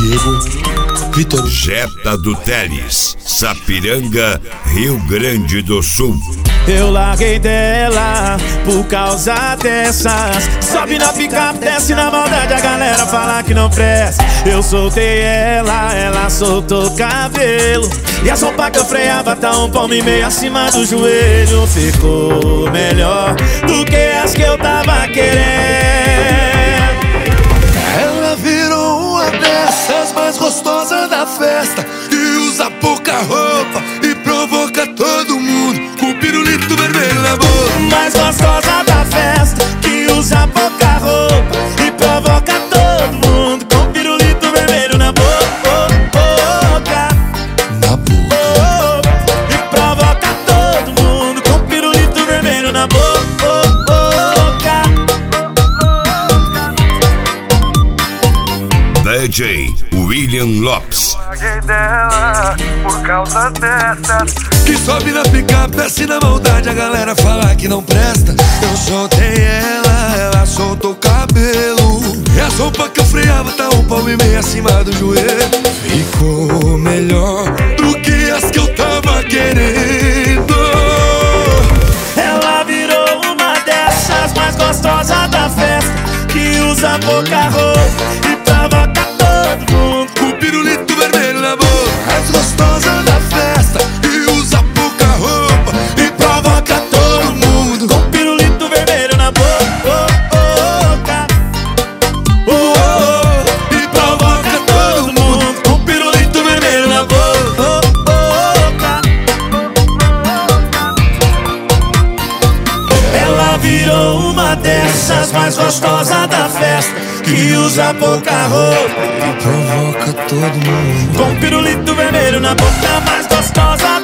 Diego, Vitor, Jetta do Teles, Sapiranga, Rio Grande do Sul. Eu larguei dela por causa dessas. Sobe na picape, desce na maldade, a galera fala que não presta. Eu soltei ela, ela soltou o cabelo. E a sopa que eu freava tá um palmo e meio acima do joelho. Ficou melhor do que as que eu tava querendo. ela virou uma dessas mais gostosas da festa, que usa pouca roupa e provoca todo mundo com pirulito vermelho na boca. Mais gostosa da festa, que usa pouca roupa e provoca todo mundo com pirulito vermelho na boca. Na boca. E provoca todo mundo com pirulito vermelho na boca. DJ William Lopes. Larguei dela por causa dessas. Que sobe na picape, desce na maldade, a galera fala que não presta. Eu soltei ela, ela soltou o cabelo. E a sopa que eu freava tá um palmo e meio acima do joelho. Ficou melhor do que as que eu tava querendo. Ela virou uma dessas mais gostosas da festa, que usa pouca roupa e provoca todo mundo Com pirulito vermelho na boca. Mais gostosa da festa, que usa pouca roupa e provoca todo mundo com pirulito vermelho na boca. e provoca todo mundo Com pirulito vermelho na boca. Ela virou uma dessas mais gostosas da festa, que usa pouca roupa e provoca todo mundo. com pirulito vermelho na boca. Mais gostosa